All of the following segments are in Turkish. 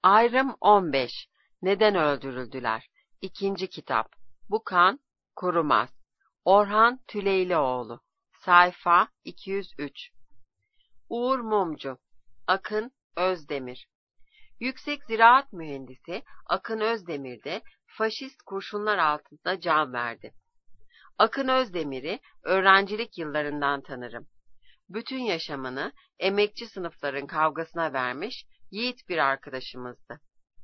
Ayrım 15. Neden öldürüldüler? İkinci kitap. Bu kan kurumaz. Orhan Tüleylioğlu. Sayfa 203. Uğur Mumcu. Akın Özdemir. Yüksek Ziraat Mühendisi Akın Özdemir de faşist kurşunlar altında can verdi. Akın Özdemir'i öğrencilik yıllarından tanırım. Bütün yaşamını emekçi sınıfların kavgasına vermiş yiğit bir arkadaşımızdı.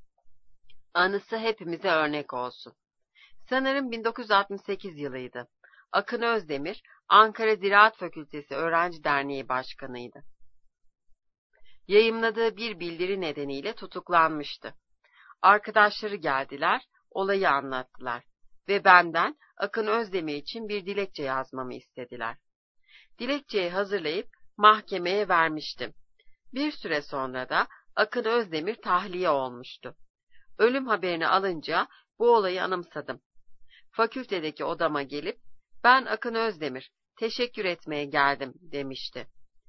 Anısı hepimize örnek olsun. Sanırım 1968 yılıydı. Akın Özdemir, Ankara Ziraat Fakültesi Öğrenci Derneği Başkanıydı. Yayımladığı bir bildiri nedeniyle tutuklanmıştı. Arkadaşları geldiler, olayı anlattılar ve benden Akın Özdemir için bir dilekçe yazmamı istediler. Dilekçeyi hazırlayıp mahkemeye vermiştim. Bir süre sonra da Akın Özdemir tahliye olmuştu. Ölüm haberini alınca bu olayı anımsadım. Fakültedeki odama gelip, "Ben Akın Özdemir, teşekkür etmeye geldim," demişti.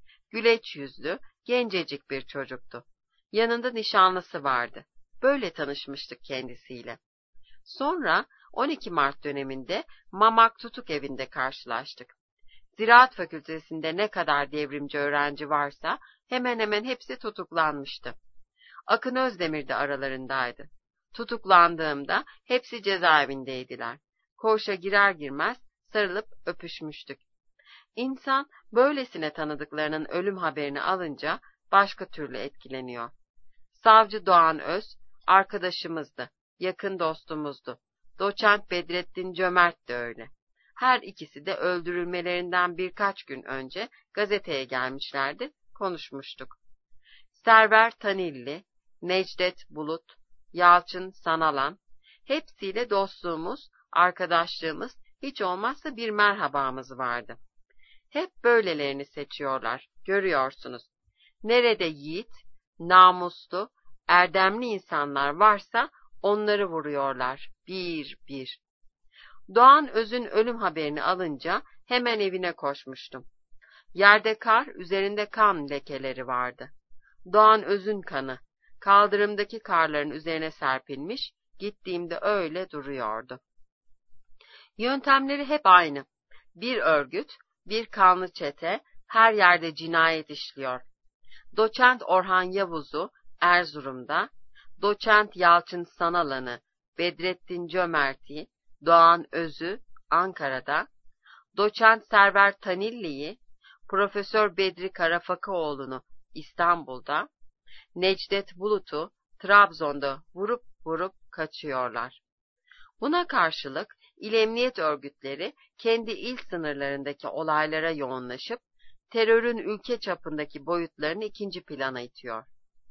Güleç yüzlü, gencecik bir çocuktu. Yanında nişanlısı vardı. Böyle tanışmıştık kendisiyle. Sonra 12 Mart döneminde Mamak Tutuk Evi'nde karşılaştık. Ziraat Fakültesinde ne kadar devrimci öğrenci varsa hemen hemen hepsi tutuklanmıştı. Akın Özdemir de aralarındaydı. Tutuklandığımda hepsi cezaevindeydiler. Koğuşa girer girmez sarılıp öpüşmüştük. İnsan böylesine tanıdıklarının ölüm haberini alınca başka türlü etkileniyor. Savcı Doğan Öz arkadaşımızdı, yakın dostumuzdu. Doçent Bedrettin Cömert de öyle. Her ikisi de öldürülmelerinden birkaç gün önce gazeteye gelmişlerdi, konuşmuştuk. Server Tanilli, Necdet Bulut, Yalçın Sanalan, hepsiyle dostluğumuz, arkadaşlığımız, hiç olmazsa bir merhabamız vardı. Hep böylelerini seçiyorlar, görüyorsunuz. Nerede yiğit, namuslu, erdemli insanlar varsa onları vuruyorlar, bir bir. Doğan Öz'ün ölüm haberini alınca hemen evine koşmuştum. Yerde kar, üzerinde kan lekeleri vardı. Doğan Öz'ün kanı, kaldırımdaki karların üzerine serpilmiş, gittiğimde öyle duruyordu. Yöntemleri hep aynı. Bir örgüt, bir kanlı çete, her yerde cinayet işliyor. Doçent Orhan Yavuz'u Erzurum'da, Doçent Yalçın Sanalan'ı, Bedrettin Cömert'i, Doğan Öz'ü Ankara'da, Doçent Server Tanilli'yi, Profesör Bedri Karafakıoğlu'nu İstanbul'da, Necdet Bulut'u Trabzon'da vurup vurup kaçıyorlar. Buna karşılık İl Emniyet örgütleri kendi il sınırlarındaki olaylara yoğunlaşıp terörün ülke çapındaki boyutlarını ikinci plana itiyor.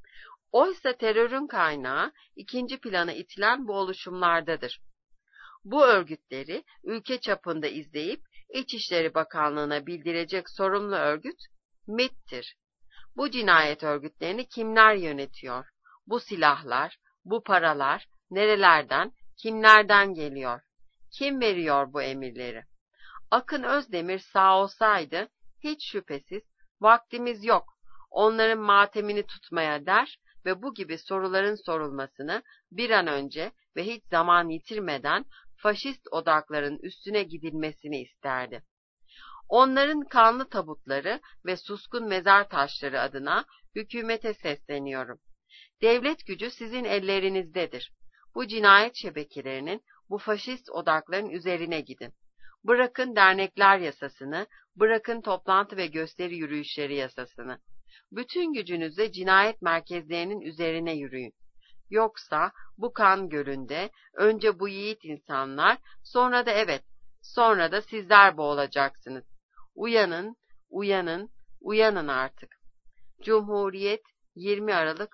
Oysa terörün kaynağı ikinci plana itilen bu oluşumlardadır. Bu örgütleri ülke çapında izleyip İçişleri Bakanlığı'na bildirecek sorumlu örgüt MİT'tir. Bu cinayet örgütlerini kimler yönetiyor? Bu silahlar, bu paralar nerelerden, kimlerden geliyor? Kim veriyor bu emirleri? Akın Özdemir sağ olsaydı hiç şüphesiz vaktimiz yok, onların matemini tutmaya der ve bu gibi soruların sorulmasını bir an önce ve hiç zaman yitirmeden faşist odakların üstüne gidilmesini isterdi. Onların kanlı tabutları ve suskun mezar taşları adına hükümete sesleniyorum. Devlet gücü sizin ellerinizdedir. Bu cinayet şebekelerinin, bu faşist odakların üzerine gidin. Bırakın dernekler yasasını, bırakın toplantı ve gösteri yürüyüşleri yasasını. Bütün gücünüzle cinayet merkezlerinin üzerine yürüyün. Yoksa bu kan gölünde önce bu yiğit insanlar, sonra da sonra da sizler boğulacaksınız. Uyanın, uyanın, uyanın artık. Cumhuriyet 20 Aralık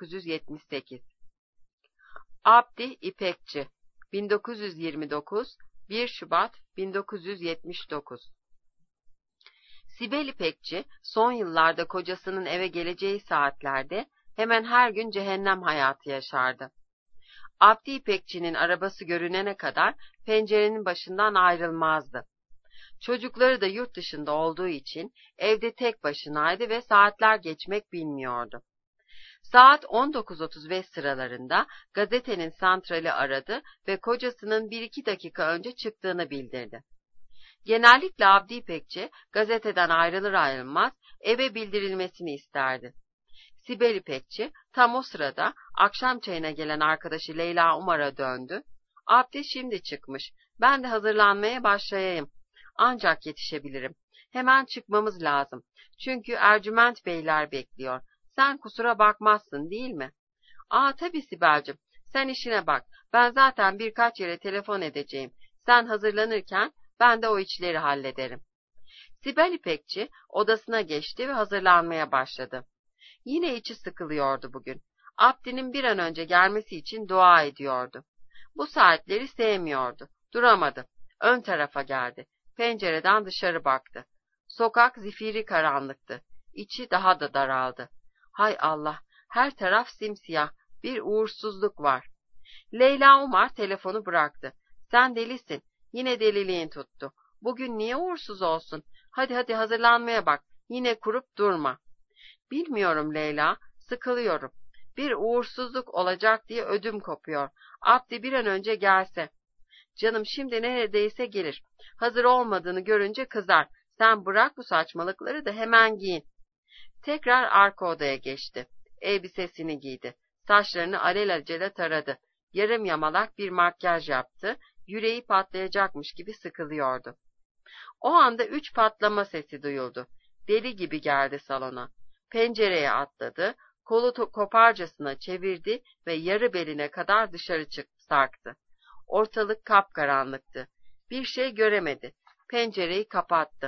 1978. Abdi İpekçi 1929 1 Şubat 1979. Sibel İpekçi son yıllarda kocasının eve geleceği saatlerde hemen her gün cehennem hayatı yaşardı. Abdi İpekçi'nin arabası görünene kadar pencerenin başından ayrılmazdı. Çocukları da yurt dışında olduğu için evde tek başınaydı ve saatler geçmek bilmiyordu. Saat 19.35 sıralarında gazetenin santrali aradı ve kocasının 1-2 dakika önce çıktığını bildirdi. Genellikle Abdi İpekçi gazeteden ayrılır ayrılmaz eve bildirilmesini isterdi. Sibel İpekçi tam o sırada akşam çayına gelen arkadaşı Leyla Umar'a döndü. Abdi şimdi çıkmış. Ben de hazırlanmaya başlayayım. Ancak yetişebilirim. Hemen çıkmamız lazım. Çünkü Ercüment Beyler bekliyor. Sen kusura bakmazsın değil mi? Tabii Sibel'cim. Sen işine bak. Ben zaten birkaç yere telefon edeceğim. Sen hazırlanırken ben de o işleri hallederim. Sibel İpekçi odasına geçti ve hazırlanmaya başladı. Yine içi sıkılıyordu bugün. Abdi'nin bir an önce gelmesi için dua ediyordu. Bu saatleri sevmiyordu. Duramadı. Ön tarafa geldi. Pencereden dışarı baktı. Sokak zifiri karanlıktı. İçi daha da daraldı. Hay Allah, her taraf simsiyah. Bir uğursuzluk var. Leyla Umar telefonu bıraktı. Sen delisin. Yine deliliğin tuttu. Bugün niye uğursuz olsun? Hadi hazırlanmaya bak. Yine kurup durma. Bilmiyorum Leyla, sıkılıyorum. Bir uğursuzluk olacak diye ödüm kopuyor. Abdi bir an önce gelse. Canım şimdi neredeyse gelir. Hazır olmadığını görünce kızar. Sen bırak bu saçmalıkları da hemen giyin. Tekrar arka odaya geçti. Elbisesini giydi. Saçlarını alelacele taradı. Yarım yamalak bir makyaj yaptı. Yüreği patlayacakmış gibi sıkılıyordu. O anda 3 patlama sesi duyuldu. Deli gibi geldi salona. Pencereye atladı, kolu koparcasına çevirdi ve yarı beline kadar dışarı sarktı. Ortalık kapkaranlıktı. Bir şey göremedi. Pencereyi kapattı.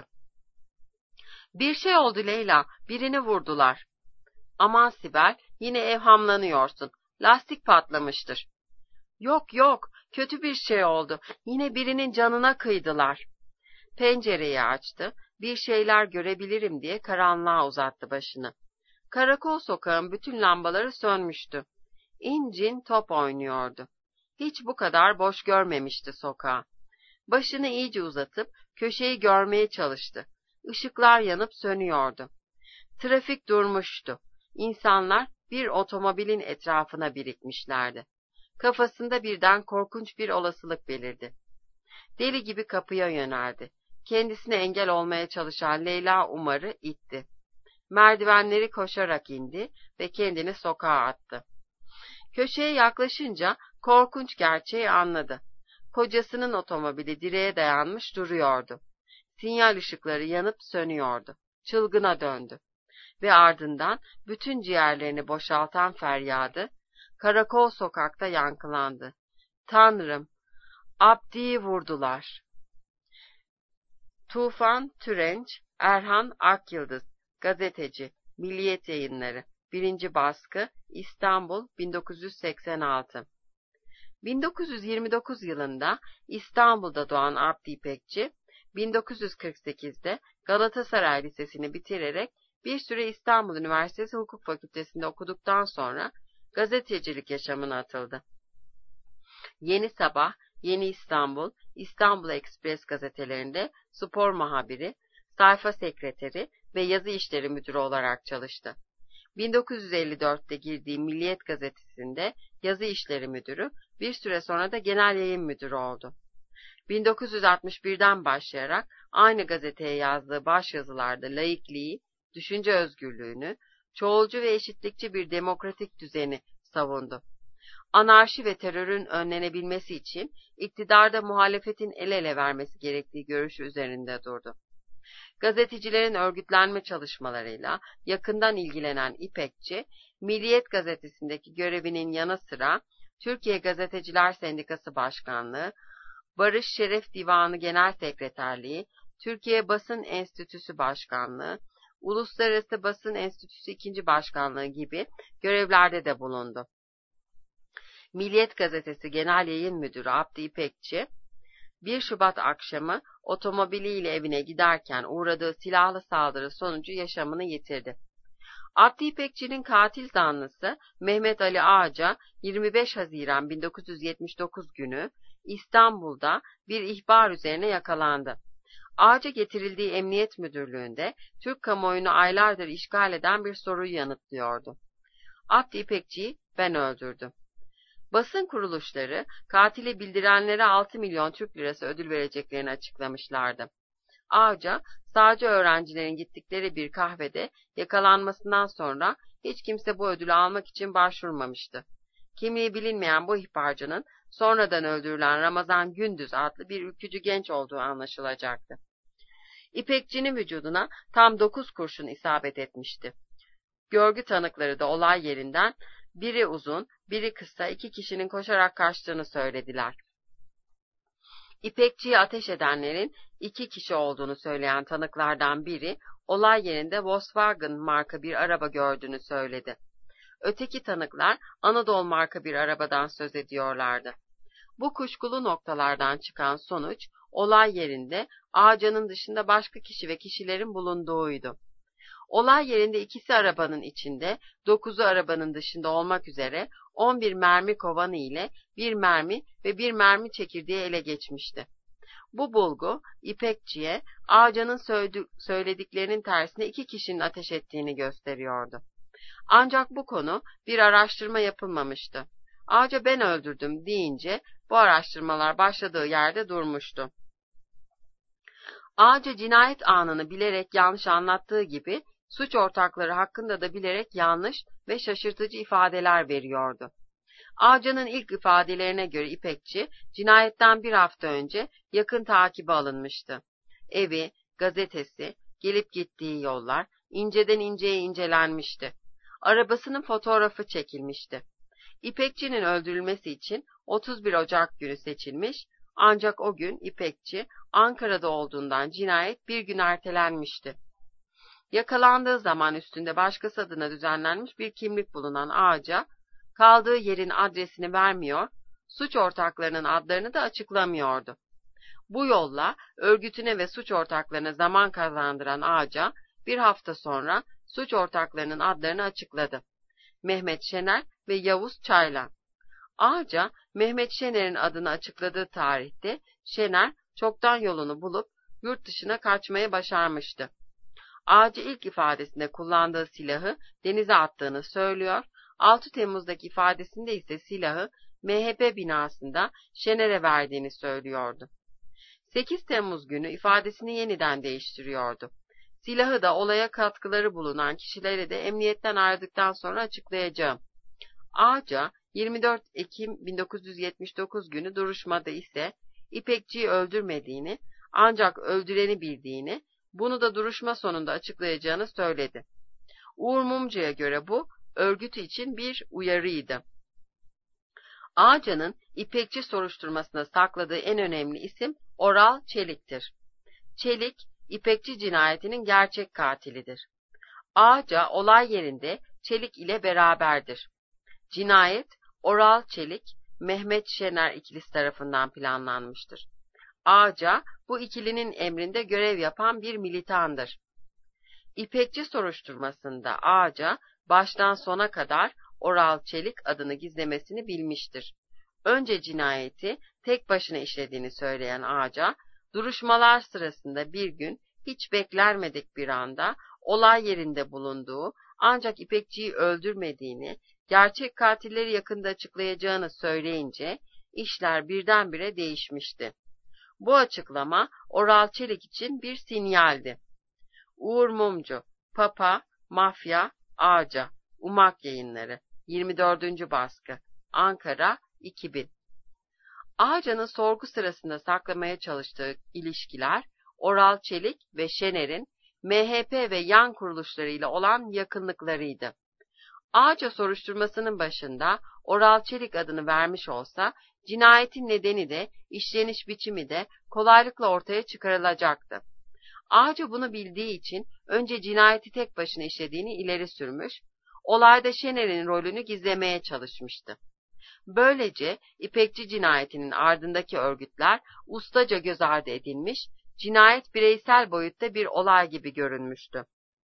Bir şey oldu Leyla, birini vurdular. Aman Sibel, yine evhamlanıyorsun. Lastik patlamıştır. Yok, kötü bir şey oldu. Yine birinin canına kıydılar. Pencereyi açtı, bir şeyler görebilirim diye karanlığa uzattı başını. Karakol sokağın bütün lambaları sönmüştü. İncin top oynuyordu. Hiç bu kadar boş görmemişti sokağı. Başını iyice uzatıp köşeyi görmeye çalıştı. Işıklar yanıp sönüyordu. Trafik durmuştu. İnsanlar bir otomobilin etrafına birikmişlerdi. Kafasında birden korkunç bir olasılık belirdi. Deli gibi kapıya yöneldi. Kendisine engel olmaya çalışan Leyla Umar'ı itti. Merdivenleri koşarak indi ve kendini sokağa attı. Köşeye yaklaşınca korkunç gerçeği anladı. Kocasının otomobili direğe dayanmış duruyordu. Sinyal ışıkları yanıp sönüyordu. Çılgına döndü. Ve ardından bütün ciğerlerini boşaltan feryadı, karakol sokakta yankılandı. Tanrım, Abdi'yi vurdular. Tufan Türenç, Erhan Akyıldız, gazeteci, Milliyet Yayınları, 1. baskı, İstanbul, 1986. 1929 yılında İstanbul'da doğan Abdi İpekçi, 1948'de Galatasaray Lisesi'ni bitirerek bir süre İstanbul Üniversitesi Hukuk Fakültesi'nde okuduktan sonra gazetecilik yaşamına atıldı. Yeni Sabah, Yeni İstanbul, İstanbul Ekspres gazetelerinde spor muhabiri, sayfa sekreteri ve yazı işleri müdürü olarak çalıştı. 1954'te girdiği Milliyet gazetesinde yazı işleri müdürü, bir süre sonra da genel yayın müdürü oldu. 1961'den başlayarak aynı gazeteye yazdığı başyazılarda laikliği, düşünce özgürlüğünü, çoğulcu ve eşitlikçi bir demokratik düzeni savundu. Anarşi ve terörün önlenebilmesi için iktidarda muhalefetin el ele vermesi gerektiği görüşü üzerinde durdu. Gazetecilerin örgütlenme çalışmalarıyla yakından ilgilenen İpekçi, Milliyet gazetesindeki görevinin yanı sıra Türkiye Gazeteciler Sendikası Başkanlığı, Barış Şeref Divanı Genel Sekreterliği, Türkiye Basın Enstitüsü Başkanlığı, Uluslararası Basın Enstitüsü 2. Başkanlığı gibi görevlerde de bulundu. Milliyet Gazetesi Genel Yayın Müdürü Abdi İpekçi, 1 Şubat akşamı otomobiliyle evine giderken uğradığı silahlı saldırı sonucu yaşamını yitirdi. Abdi İpekçi'nin katil zanlısı Mehmet Ali Ağaca 25 Haziran 1979 günü İstanbul'da bir ihbar üzerine yakalandı. Ağaca getirildiği Emniyet Müdürlüğü'nde Türk kamuoyunu aylardır işgal eden bir soruyu yanıtlıyordu. Abdi İpekçi'yi ben öldürdüm. Basın kuruluşları katili bildirenlere 6 milyon Türk lirası ödül vereceklerini açıklamışlardı. Ağaca, sağcı öğrencilerin gittikleri bir kahvede yakalanmasından sonra hiç kimse bu ödülü almak için başvurmamıştı. Kimliği bilinmeyen bu ihbarcının sonradan öldürülen Ramazan Gündüz adlı bir ülkücü genç olduğu anlaşılacaktı. İpekçinin vücuduna tam 9 kurşun isabet etmişti. Görgü tanıkları da olay yerinden biri uzun, biri kısa 2 kişinin koşarak kaçtığını söylediler. İpekçiyi ateş edenlerin 2 kişi olduğunu söyleyen tanıklardan biri, olay yerinde Volkswagen marka bir araba gördüğünü söyledi. Öteki tanıklar Anadolu marka bir arabadan söz ediyorlardı. Bu kuşkulu noktalardan çıkan sonuç, olay yerinde Ağcan'ın dışında başka kişi ve kişilerin bulunduğuydu. Olay yerinde 2'si arabanın içinde, 9'u arabanın dışında olmak üzere 11 mermi kovanı ile 1 mermi ve 1 mermi çekirdeği ele geçmişti. Bu bulgu, İpekçi'ye Ağcan'ın söylediklerinin tersine 2 kişinin ateş ettiğini gösteriyordu. Ancak bu konu bir araştırma yapılmamıştı. Ağaca ben öldürdüm deyince bu araştırmalar başladığı yerde durmuştu. Ağaca cinayet anını bilerek yanlış anlattığı gibi suç ortakları hakkında da bilerek yanlış ve şaşırtıcı ifadeler veriyordu. Ağcan'ın ilk ifadelerine göre İpekçi, cinayetten bir hafta önce yakın takibe alınmıştı. Evi, gazetesi, gelip gittiği yollar inceden inceye incelenmişti. Arabasının fotoğrafı çekilmişti. İpekçi'nin öldürülmesi için 31 Ocak günü seçilmiş, ancak o gün İpekçi Ankara'da olduğundan cinayet bir gün ertelenmişti. Yakalandığı zaman üstünde başkası adına düzenlenmiş bir kimlik bulunan Ağaca, kaldığı yerin adresini vermiyor, suç ortaklarının adlarını da açıklamıyordu. Bu yolla örgütüne ve suç ortaklarına zaman kazandıran Ağaca, bir hafta sonra suç ortaklarının adlarını açıkladı. Mehmet Şener ve Yavuz Çaylan. Ağaca, Mehmet Şener'in adını açıkladığı tarihte Şener çoktan yolunu bulup yurt dışına kaçmaya başarmıştı. Ağaca ilk ifadesinde kullandığı silahı denize attığını söylüyor, 6 Temmuz'daki ifadesinde ise silahı MHP binasında Şener'e verdiğini söylüyordu. 8 Temmuz günü ifadesini yeniden değiştiriyordu. Silahı da olaya katkıları bulunan kişilere de emniyetten ayrıldıktan sonra açıklayacağım. Ağaca 24 Ekim 1979 günü duruşmada ise İpekçi'yi öldürmediğini, ancak öldüreni bildiğini, bunu da duruşma sonunda açıklayacağını söyledi. Uğur Mumcu'ya göre bu, örgütü için bir uyarıydı. Ağaca'nın İpekçi soruşturmasına sakladığı en önemli isim Oral Çelik'tir. Çelik, İpekçi cinayetinin gerçek katilidir. Ağaca olay yerinde Çelik ile beraberdir. Cinayet, Oral Çelik, Mehmet Şener ikilisi tarafından planlanmıştır. Ağaca, bu ikilinin emrinde görev yapan bir militandır. İpekçi soruşturmasında Ağaca, baştan sona kadar Oral Çelik adını gizlemesini bilmiştir. Önce cinayeti tek başına işlediğini söyleyen Ağaca, duruşmalar sırasında bir gün hiç beklenmedik bir anda olay yerinde bulunduğu, ancak İpekçi'yi öldürmediğini, gerçek katilleri yakında açıklayacağını söyleyince işler birdenbire değişmişti. Bu açıklama Oral Çelik için bir sinyaldi. Uğur Mumcu, Papa, Mafya, Ağaca, Umak Yayınları, 24. baskı, Ankara, 2000. Ağaca'nın sorgu sırasında saklamaya çalıştığı ilişkiler, Oral Çelik ve Şener'in MHP ve yan kuruluşlarıyla olan yakınlıklarıydı. Ağaca soruşturmasının başında Oral Çelik adını vermiş olsa, cinayetin nedeni de, işleniş biçimi de kolaylıkla ortaya çıkarılacaktı. Ağaca bunu bildiği için önce cinayeti tek başına işlediğini ileri sürmüş, olayda Şener'in rolünü gizlemeye çalışmıştı. Böylece İpekçi cinayetinin ardındaki örgütler ustaca göz ardı edilmiş, cinayet bireysel boyutta bir olay gibi görünmüştü.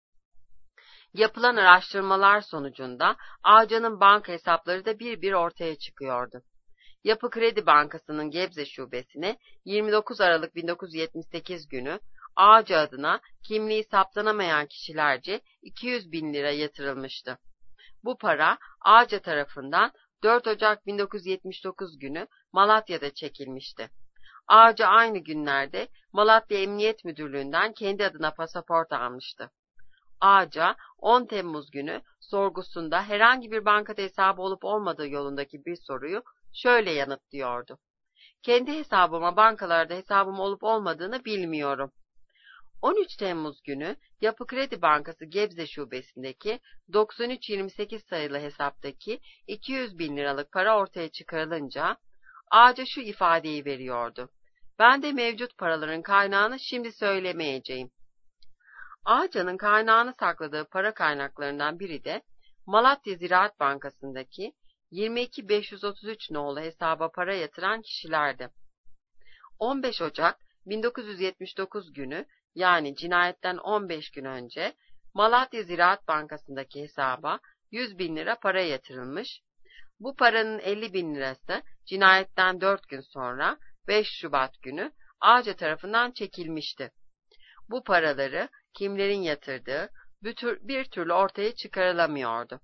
Yapılan araştırmalar sonucunda Ağaca'nın banka hesapları da bir bir ortaya çıkıyordu. Yapı Kredi Bankası'nın Gebze Şubesi'ne 29 Aralık 1978 günü Ağaca adına kimliği saptanamayan kişilerce 200.000 lira yatırılmıştı. Bu para Ağca tarafından 4 Ocak 1979 günü Malatya'da çekilmişti. Ağca aynı günlerde Malatya Emniyet Müdürlüğü'nden kendi adına pasaport almıştı. Ağca 10 Temmuz günü sorgusunda herhangi bir bankada hesabı olup olmadığı yolundaki bir soruyu şöyle yanıtlıyordu. Kendi hesabıma bankalarda hesabım olup olmadığını bilmiyorum. 13 Temmuz günü Yapı Kredi Bankası Gebze Şubesi'ndeki 9328 sayılı hesaptaki 200 bin liralık para ortaya çıkarılınca Ağca şu ifadeyi veriyordu. Ben de mevcut paraların kaynağını şimdi söylemeyeceğim. Ağca'nın kaynağını sakladığı para kaynaklarından biri de Malatya Ziraat Bankası'ndaki 22533 nolu hesaba para yatıran kişilerdi. 15 Ocak 1979 günü yani cinayetten 15 gün önce Malatya Ziraat Bankası'ndaki hesaba 100 bin lira para yatırılmış. Bu paranın 50 bin lirası cinayetten 4 gün sonra 5 Şubat günü Ağca tarafından çekilmişti. Bu paraları kimlerin yatırdığı bir türlü ortaya çıkarılamıyordu.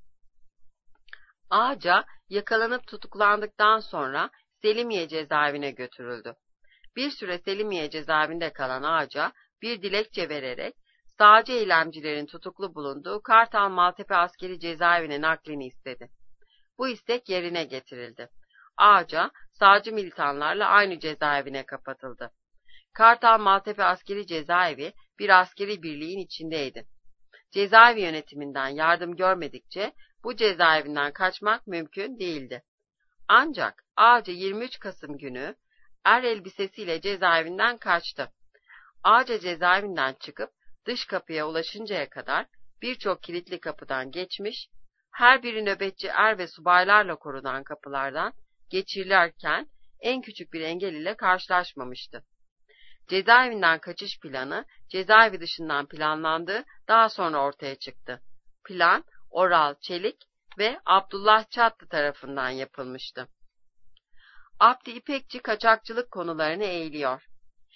Ağca yakalanıp tutuklandıktan sonra Selimiye cezaevine götürüldü. Bir süre Selimiye cezaevinde kalan Ağca bir dilekçe vererek sağcı eylemcilerin tutuklu bulunduğu Kartal Maltepe Askeri Cezaevine naklini istedi. Bu istek yerine getirildi. Ağca sağcı militanlarla aynı cezaevine kapatıldı. Kartal Maltepe Askeri Cezaevi bir askeri birliğin içindeydi. Cezaevi yönetiminden yardım görmedikçe bu cezaevinden kaçmak mümkün değildi. Ancak Ağca 23 Kasım günü er elbisesiyle cezaevinden kaçtı. Ağca cezaevinden çıkıp dış kapıya ulaşıncaya kadar birçok kilitli kapıdan geçmiş, her biri nöbetçi er ve subaylarla korunan kapılardan geçirirken en küçük bir engel ile karşılaşmamıştı. Cezaevinden kaçış planı cezaevi dışından planlandığı daha sonra ortaya çıktı. Plan Oral Çelik ve Abdullah Çatlı tarafından yapılmıştı. Abdi İpekçi kaçakçılık konularını eğiliyor.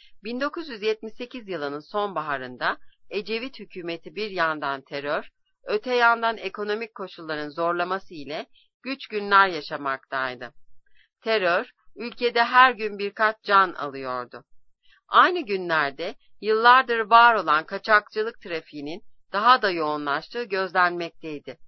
1978 yılının sonbaharında Ecevit hükümeti bir yandan terör, öte yandan ekonomik koşulların zorlaması ile güç günler yaşamaktaydı. Terör, ülkede her gün birkaç can alıyordu. Aynı günlerde yıllardır var olan kaçakçılık trafiğinin daha da yoğunlaştığı gözlenmekteydi.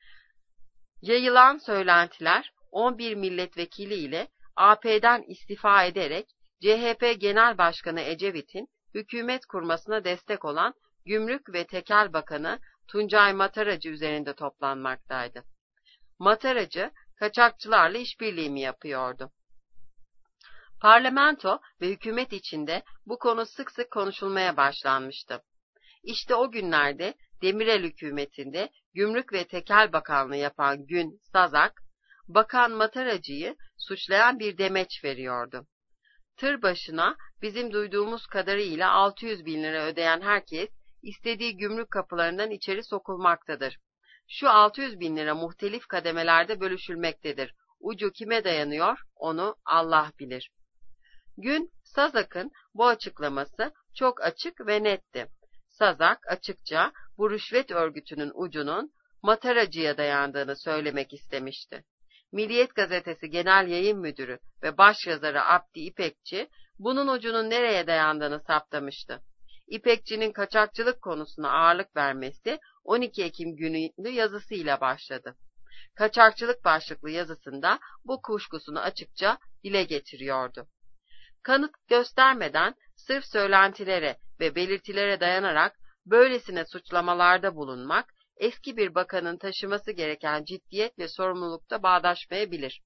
Yayılan söylentiler 11 milletvekili ile AP'den istifa ederek CHP Genel Başkanı Ecevit'in hükümet kurmasına destek olan Gümrük ve Tekel Bakanı Tuncay Mataracı üzerinde toplanmaktaydı. Mataracı kaçakçılarla işbirliği mi yapıyordu? Parlamento ve hükümet içinde bu konu sık sık konuşulmaya başlanmıştı. İşte o günlerde Demirel hükümetinde Gümrük ve Tekel Bakanlığı yapan Gün Sazak, Bakan Mataracı'yı suçlayan bir demeç veriyordu. Tır başına bizim duyduğumuz kadarıyla 600 bin lira ödeyen herkes istediği gümrük kapılarından içeri sokulmaktadır. Şu 600 bin lira muhtelif kademelerde bölüşülmektedir. Ucu kime dayanıyor onu Allah bilir. Gün Sazak'ın bu açıklaması çok açık ve netti. Sazak açıkça bu rüşvet örgütünün ucunun Mataracı'ya dayandığını söylemek istemişti. Milliyet Gazetesi Genel Yayın Müdürü ve başyazarı Abdi İpekçi bunun ucunun nereye dayandığını saptamıştı. İpekçi'nin kaçakçılık konusuna ağırlık vermesi 12 Ekim günü yazısıyla başladı. Kaçakçılık başlıklı yazısında bu kuşkusunu açıkça dile getiriyordu. Kanıt göstermeden sırf söylentilere ve belirtilere dayanarak böylesine suçlamalarda bulunmak, eski bir bakanın taşıması gereken ciddiyet ve sorumlulukta bağdaşmayabilir.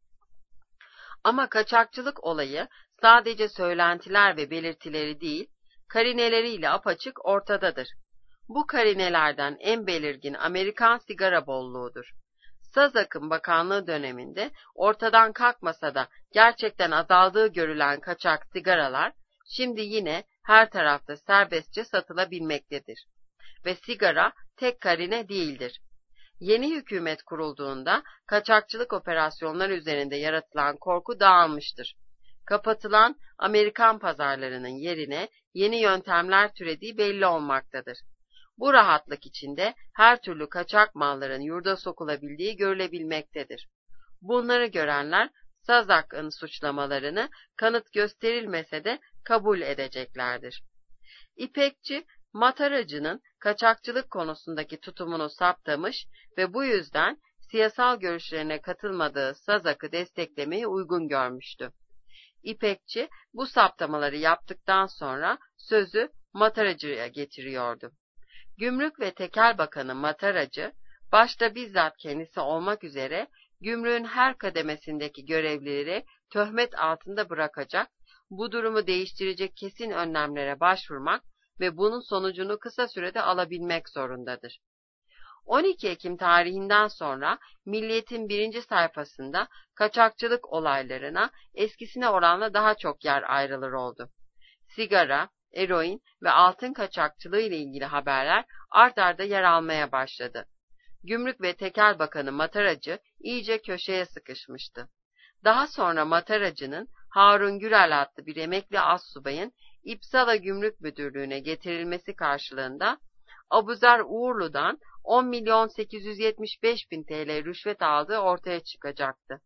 Ama kaçakçılık olayı sadece söylentiler ve belirtileri değil, karineleriyle apaçık ortadadır. Bu karinelerden en belirgin Amerikan sigara bolluğudur. Sazak'ın bakanlığı döneminde ortadan kalkmasa da gerçekten azaldığı görülen kaçak sigaralar, şimdi yine her tarafta serbestçe satılabilmektedir. Ve sigara tek karine değildir. Yeni hükümet kurulduğunda kaçakçılık operasyonları üzerinde yaratılan korku dağılmıştır. Kapatılan Amerikan pazarlarının yerine yeni yöntemler türediği belli olmaktadır. Bu rahatlık içinde her türlü kaçak malların yurda sokulabildiği görülebilmektedir. Bunları görenler Sazak'ın suçlamalarını kanıt gösterilmese de kabul edeceklerdir. İpekçi, Mataracı'nın kaçakçılık konusundaki tutumunu saptamış ve bu yüzden siyasal görüşlerine katılmadığı Sazak'ı desteklemeyi uygun görmüştü. İpekçi bu saptamaları yaptıktan sonra sözü Mataracı'ya getiriyordu. Gümrük ve Tekel Bakanı Mataracı, başta bizzat kendisi olmak üzere gümrüğün her kademesindeki görevlileri töhmet altında bırakacak, bu durumu değiştirecek kesin önlemlere başvurmak ve bunun sonucunu kısa sürede alabilmek zorundadır. 12 Ekim tarihinden sonra Milliyet'in birinci sayfasında kaçakçılık olaylarına eskisine oranla daha çok yer ayrılır oldu. Sigara, eroin ve altın kaçakçılığı ile ilgili haberler art arda yer almaya başladı. Gümrük ve Tekel Bakanı Mataracı iyice köşeye sıkışmıştı. Daha sonra Mataracı'nın Harun Gürel adlı bir emekli astsubayın İpsala Gümrük Müdürlüğü'ne getirilmesi karşılığında Abuzer Uğurlu'dan 10.875.000 TL rüşvet aldığı ortaya çıkacaktı.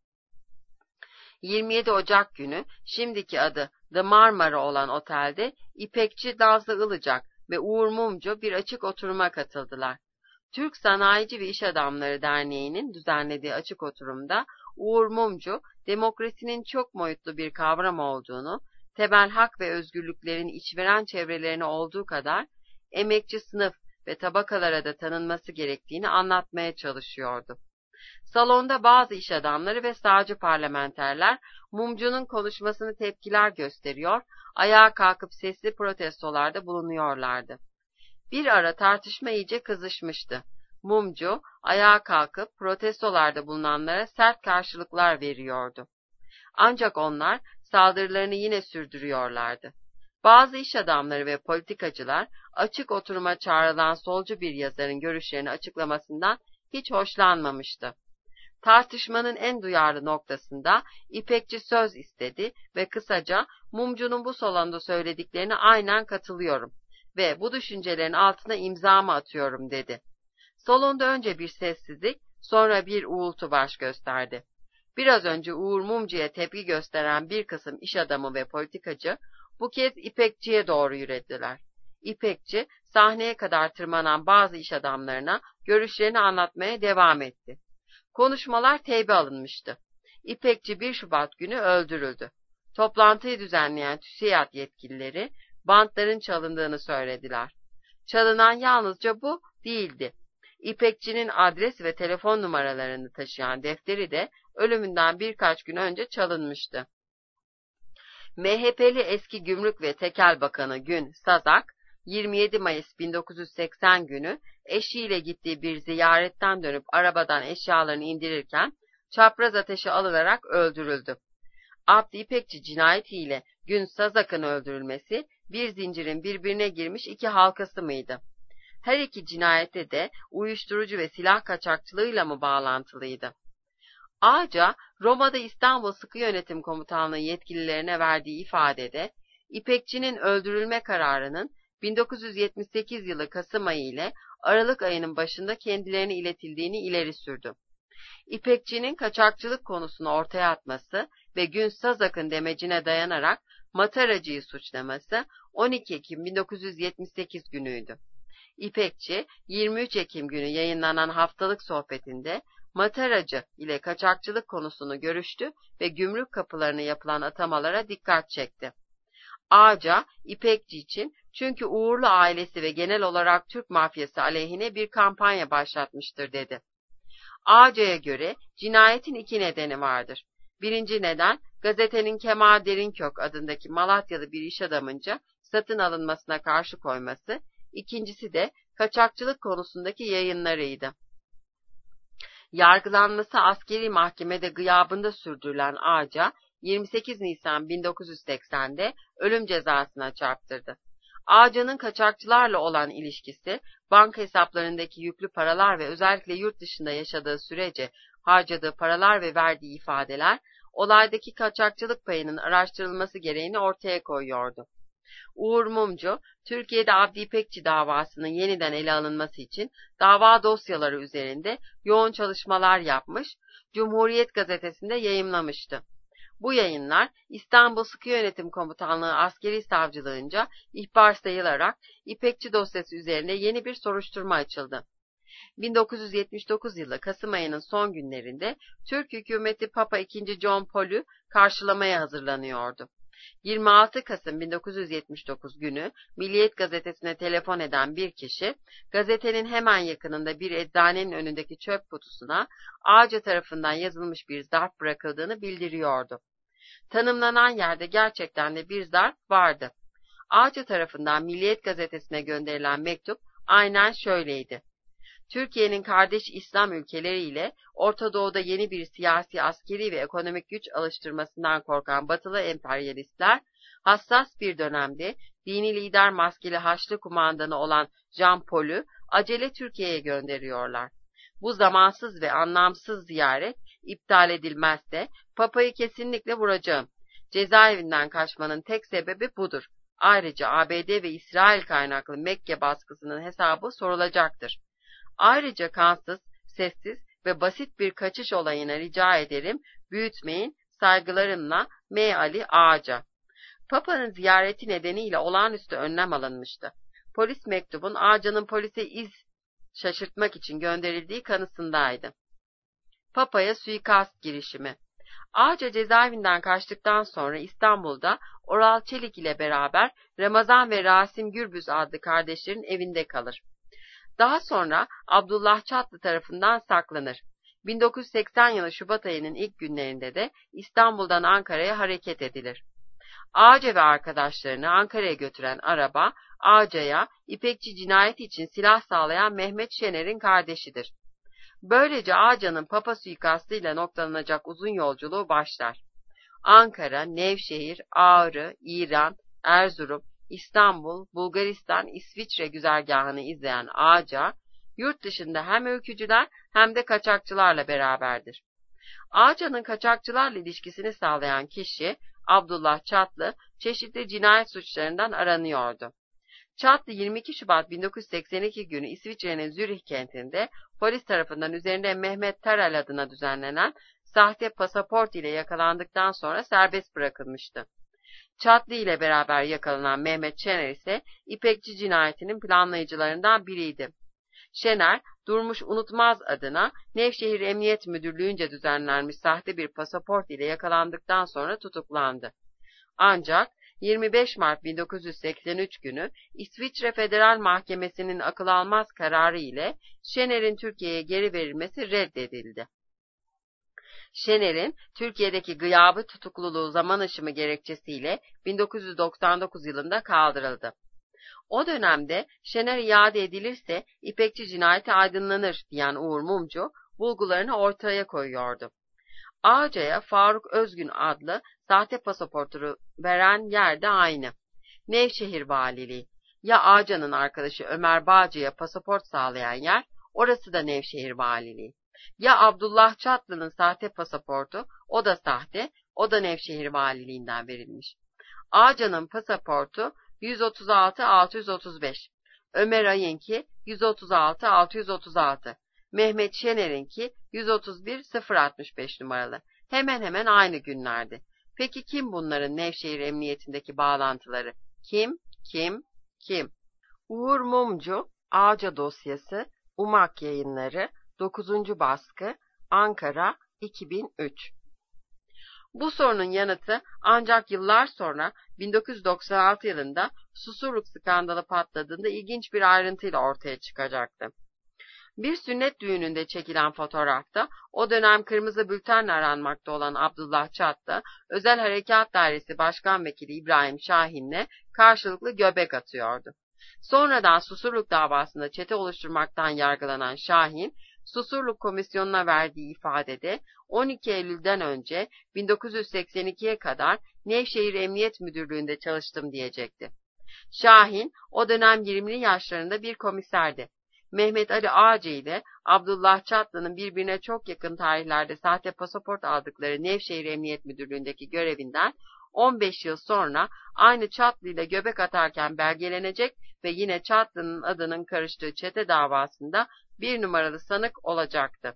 27 Ocak günü şimdiki adı The Marmara olan otelde İpekçi Nazlı Ilıcak ve Uğur Mumcu bir açık oturuma katıldılar. Türk Sanayici ve İş Adamları Derneği'nin düzenlediği açık oturumda Uğur Mumcu, demokrasinin çok boyutlu bir kavram olduğunu, temel hak ve özgürlüklerin içveren çevrelerine olduğu kadar emekçi sınıf ve tabakalara da tanınması gerektiğini anlatmaya çalışıyordu. Salonda bazı iş adamları ve sağcı parlamenterler Mumcu'nun konuşmasını tepkiler gösteriyor, ayağa kalkıp sesli protestolarda bulunuyorlardı. Bir ara tartışma iyice kızışmıştı. Mumcu ayağa kalkıp protestolarda bulunanlara sert karşılıklar veriyordu. Ancak onlar saldırılarını yine sürdürüyorlardı. Bazı iş adamları ve politikacılar açık oturuma çağrılan solcu bir yazarın görüşlerini açıklamasından hiç hoşlanmamıştı. Tartışmanın en duyarlı noktasında İpekçi söz istedi ve kısaca Mumcu'nun bu salonda söylediklerine aynen katılıyorum ve bu düşüncelerin altına imzamı atıyorum dedi. Salonda önce bir sessizlik, sonra bir uğultu baş gösterdi. Biraz önce Uğur Mumcu'ya tepki gösteren bir kısım iş adamı ve politikacı bu kez İpekçi'ye doğru yürüdüler. İpekçi, sahneye kadar tırmanan bazı iş adamlarına görüşlerini anlatmaya devam etti. Konuşmalar teybe alınmıştı. İpekçi 1 Şubat günü öldürüldü. Toplantıyı düzenleyen TÜSİAD yetkilileri bantların çalındığını söylediler. Çalınan yalnızca bu değildi. İpekçinin adres ve telefon numaralarını taşıyan defteri de ölümünden birkaç gün önce çalınmıştı. MHP'li eski Gümrük ve Tekel Bakanı Gün Sazak, 27 Mayıs 1980 günü eşiyle gittiği bir ziyaretten dönüp arabadan eşyalarını indirirken çapraz ateşe alınarak öldürüldü. Abdi İpekçi cinayetiyle Gün Sazak'ın öldürülmesi bir zincirin birbirine girmiş iki halkası mıydı? Her iki cinayete de uyuşturucu ve silah kaçakçılığıyla mı bağlantılıydı? Ağca, Roma'da İstanbul Sıkı Yönetim Komutanlığı yetkililerine verdiği ifadede, İpekçi'nin öldürülme kararının 1978 yılı Kasım ayı ile Aralık ayının başında kendilerine iletildiğini ileri sürdü. İpekçi'nin kaçakçılık konusunu ortaya atması ve Gün Sazak'ın demecine dayanarak Mataracı'yı suçlaması 12 Ekim 1978 günüydü. İpekçi, 23 Ekim günü yayınlanan haftalık sohbetinde Mataracı ile kaçakçılık konusunu görüştü ve gümrük kapılarına yapılan atamalara dikkat çekti. Ağca, İpekçi için çünkü Uğurlu ailesi ve genel olarak Türk mafyası aleyhine bir kampanya başlatmıştır dedi. Ağca'ya göre cinayetin iki nedeni vardır. Birinci neden, gazetenin Kemal Derinkök adındaki Malatyalı bir iş adamınca satın alınmasına karşı koyması, ikincisi de kaçakçılık konusundaki yayınlarıydı. Yargılanması askeri mahkemede gıyabında sürdürülen Ağca, 28 Nisan 1980'de ölüm cezasına çarptırdı. Ağca'nın kaçakçılarla olan ilişkisi, banka hesaplarındaki yüklü paralar ve özellikle yurt dışında yaşadığı sürece harcadığı paralar ve verdiği ifadeler, olaydaki kaçakçılık payının araştırılması gereğini ortaya koyuyordu. Uğur Mumcu, Türkiye'de Abdi İpekçi davasının yeniden ele alınması için dava dosyaları üzerinde yoğun çalışmalar yapmış, Cumhuriyet Gazetesi'nde yayımlamıştı. Bu yayınlar İstanbul Sıkı Yönetim Komutanlığı Askeri Savcılığınca ihbar sayılarak İpekçi dosyası üzerine yeni bir soruşturma açıldı. 1979 yılı Kasım ayının son günlerinde Türk hükümeti Papa II. John Paul'ü karşılamaya hazırlanıyordu. 26 Kasım 1979 günü Milliyet Gazetesi'ne telefon eden bir kişi, gazetenin hemen yakınında bir eczanenin önündeki çöp kutusuna Ağca tarafından yazılmış bir zarf bırakıldığını bildiriyordu. Tanımlanan yerde gerçekten de bir zarf vardı. Ağca tarafından Milliyet Gazetesi'ne gönderilen mektup aynen şöyleydi. Türkiye'nin kardeş İslam ülkeleriyle Orta Doğu'da yeni bir siyasi, askeri ve ekonomik güç alıştırmasından korkan batılı emperyalistler, hassas bir dönemde dini lider maskeli Haçlı kumandanı olan Jean Paul'ü acele Türkiye'ye gönderiyorlar. Bu zamansız ve anlamsız ziyaret iptal edilmezse Papa'yı kesinlikle vuracağım. Cezaevinden kaçmanın tek sebebi budur. Ayrıca ABD ve İsrail kaynaklı Mekke baskısının hesabı sorulacaktır. Ayrıca kansız, sessiz ve basit bir kaçış olayına rica ederim, büyütmeyin, saygılarımla M. Ali Ağaca. Papa'nın ziyareti nedeniyle olağanüstü önlem alınmıştı. Polis mektubun Ağaca'nın polise iz şaşırtmak için gönderildiği kanısındaydı. Papa'ya suikast girişimi. Ağaca cezaevinden kaçtıktan sonra İstanbul'da Oral Çelik ile beraber Ramazan ve Rasim Gürbüz adlı kardeşlerin evinde kalır. Daha sonra Abdullah Çatlı tarafından saklanır. 1980 yılı Şubat ayının ilk günlerinde de İstanbul'dan Ankara'ya hareket edilir. Ağaca ve arkadaşlarını Ankara'ya götüren araba, Ağaca'ya İpekçi cinayeti için silah sağlayan Mehmet Şener'in kardeşidir. Böylece Ağaca'nın Papa suikastıyla noktalanacak uzun yolculuğu başlar. Ankara, Nevşehir, Ağrı, İran, Erzurum, İstanbul, Bulgaristan, İsviçre güzergahını izleyen Ağaca, yurt dışında hem öykücüler hem de kaçakçılarla beraberdir. Ağaca'nın kaçakçılarla ilişkisini sağlayan kişi, Abdullah Çatlı, çeşitli cinayet suçlarından aranıyordu. Çatlı 22 Şubat 1982 günü İsviçre'nin Zürih kentinde polis tarafından üzerinde Mehmet Teral adına düzenlenen sahte pasaport ile yakalandıktan sonra serbest bırakılmıştı. Çatlı ile beraber yakalanan Mehmet Şener ise İpekçi cinayetinin planlayıcılarından biriydi. Şener, Durmuş Unutmaz adına Nevşehir Emniyet Müdürlüğü'nce düzenlenmiş sahte bir pasaport ile yakalandıktan sonra tutuklandı. Ancak 25 Mart 1983 günü İsviçre Federal Mahkemesi'nin akıl almaz kararı ile Şener'in Türkiye'ye geri verilmesi reddedildi. Şener'in Türkiye'deki gıyabı tutukluluğu zaman aşımı gerekçesiyle 1999 yılında kaldırıldı. O dönemde Şener iade edilirse İpekçi cinayeti aydınlanır diyen Uğur Mumcu bulgularını ortaya koyuyordu. Ağaca'ya Faruk Özgün adlı sahte pasaportu veren yer de aynı. Nevşehir Valiliği. Ya Ağaca'nın arkadaşı Ömer Bağcı'ya pasaport sağlayan yer, orası da Nevşehir Valiliği. Ya Abdullah Çatlı'nın sahte pasaportu, o da sahte, o da Nevşehir Valiliğinden verilmiş. Ağaca'nın pasaportu 136-635, Ömer Ay'ınki 136-636, Mehmet Şener'inki 131-065 numaralı. Hemen hemen aynı günlerdi. Peki kim bunların Nevşehir Emniyetindeki bağlantıları? Kim? Uğur Mumcu, Ağaca dosyası, UMAK Yayınları, 9. baskı, Ankara, 2003. Bu sorunun yanıtı ancak yıllar sonra 1996 yılında Susurluk skandalı patladığında ilginç bir ayrıntıyla ortaya çıkacaktı. Bir sünnet düğününde çekilen fotoğrafta o dönem kırmızı bültenle aranmakta olan Abdullah Çatlı, Özel Harekat Dairesi Başkan Vekili İbrahim Şahin'le karşılıklı göbek atıyordu. Sonradan Susurluk davasında çete oluşturmaktan yargılanan Şahin, Susurluk Komisyonu'na verdiği ifadede 12 Eylül'den önce 1982'ye kadar Nevşehir Emniyet Müdürlüğü'nde çalıştım diyecekti. Şahin o dönem 20'li yaşlarında bir komiserdi. Mehmet Ali Ağacı ile Abdullah Çatlı'nın birbirine çok yakın tarihlerde sahte pasaport aldıkları Nevşehir Emniyet Müdürlüğü'ndeki görevinden 15 yıl sonra aynı Çatlı ile göbek atarken belgelenecek ve yine Çatlı'nın adının karıştığı çete davasında bir numaralı sanık olacaktı.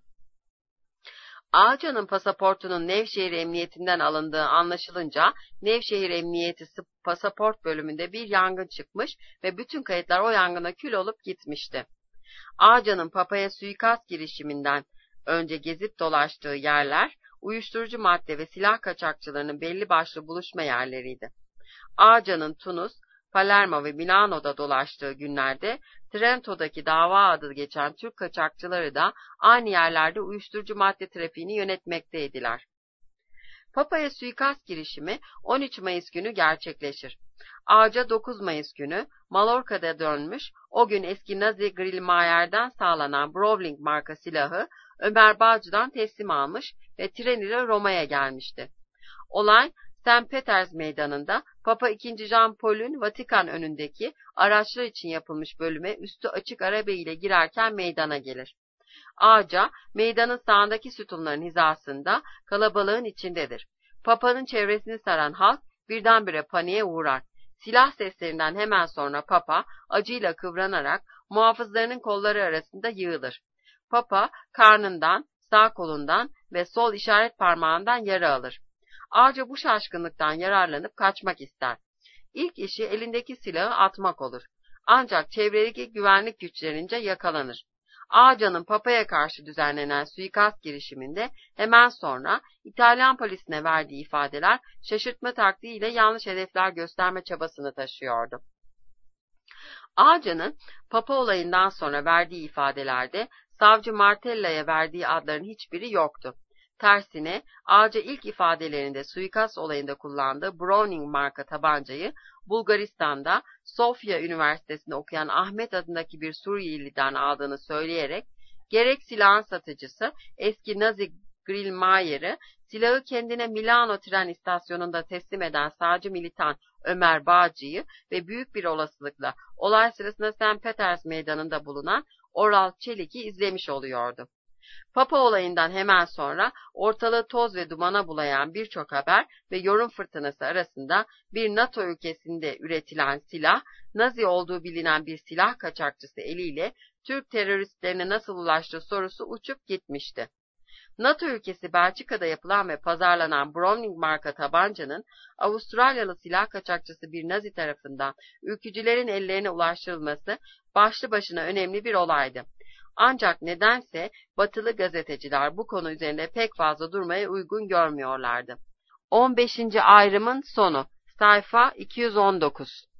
Ağca'nın pasaportunun Nevşehir Emniyetinden alındığı anlaşılınca Nevşehir Emniyeti pasaport bölümünde bir yangın çıkmış ve bütün kayıtlar o yangına kül olup gitmişti. Ağca'nın Papa'ya suikast girişiminden önce gezip dolaştığı yerler, uyuşturucu madde ve silah kaçakçılarının belli başlı buluşma yerleriydi. Ağca'nın Tunus, Palermo ve Milano'da dolaştığı günlerde Trento'daki dava adı geçen Türk kaçakçıları da aynı yerlerde uyuşturucu madde trafiğini yönetmekteydiler. Papa'ya suikast girişimi 13 Mayıs günü gerçekleşir. Ağca 9 Mayıs günü Mallorca'da dönmüş, o gün eski Nazi Grillmayer'den sağlanan Browning marka silahı Ömer Bağcı'dan teslim almış ve tren ile Roma'ya gelmişti. Olay St. Peters Meydanı'nda Papa II. Jean Paul'ün Vatikan önündeki araçlar için yapılmış bölüme üstü açık araba ile girerken meydana gelir. Ağca, meydanın sağındaki sütunların hizasında kalabalığın içindedir. Papa'nın çevresini saran halk birdenbire paniğe uğrar. Silah seslerinden hemen sonra Papa acıyla kıvranarak muhafızlarının kolları arasında yığılır. Papa karnından, sağ kolundan ve sol işaret parmağından yara alır. Ağca bu şaşkınlıktan yararlanıp kaçmak ister. İlk işi elindeki silahı atmak olur. Ancak çevredeki güvenlik güçlerince yakalanır. Ağca'nın Papa'ya karşı düzenlenen suikast girişiminde hemen sonra İtalyan polisine verdiği ifadeler şaşırtma taktiğiyle yanlış hedefler gösterme çabasını taşıyordu. Ağca'nın Papa olayından sonra verdiği ifadelerde savcı Martella'ya verdiği adların hiçbiri yoktu. Tersine Ağca ilk ifadelerinde suikast olayında kullandığı Browning marka tabancayı Bulgaristan'da Sofya Üniversitesi'nde okuyan Ahmet adındaki bir Suriyeli'den aldığını söyleyerek gerek silahın satıcısı eski Nazi Grillmayer'ı, silahı kendine Milano tren istasyonunda teslim eden sağcı militan Ömer Bağcı'yı ve büyük bir olasılıkla olay sırasında St. Peters Meydanı'nda bulunan Oral Çelik'i izlemiş oluyordu. Papa olayından hemen sonra ortalığı toz ve dumana bulayan birçok haber ve yorum fırtınası arasında bir NATO ülkesinde üretilen silah, Nazi olduğu bilinen bir silah kaçakçısı eliyle Türk teröristlerine nasıl ulaştığı sorusu uçup gitmişti. NATO ülkesi Belçika'da yapılan ve pazarlanan Browning marka tabancanın Avustralyalı silah kaçakçısı bir Nazi tarafından ülkücülerin ellerine ulaştırılması başlı başına önemli bir olaydı. Ancak nedense batılı gazeteciler bu konu üzerinde pek fazla durmaya uygun görmüyorlardı. 15. ayrımın sonu. Sayfa 219.